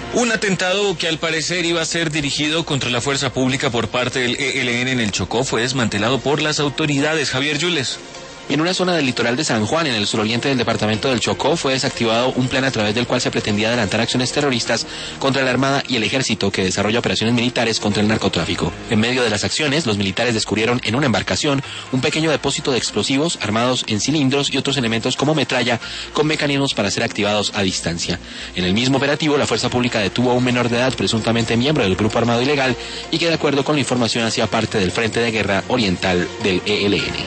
Un atentado que al parecer iba a ser dirigido contra la fuerza pública por parte del ELN en el Chocó fue desmantelado por las autoridades. Javier Yules. En una zona del litoral de San Juan, en el suroriente del departamento del Chocó, fue desactivado un plan a través del cual se pretendía adelantar acciones terroristas contra la Armada y el Ejército, que desarrolla operaciones militares contra el narcotráfico. En medio de las acciones, los militares descubrieron en una embarcación un pequeño depósito de explosivos armados en cilindros y otros elementos como metralla, con mecanismos para ser activados a distancia. En el mismo operativo, la fuerza pública detuvo a un menor de edad, presuntamente miembro del grupo armado ilegal, y que de acuerdo con la información hacía parte del Frente de Guerra Oriental del ELN.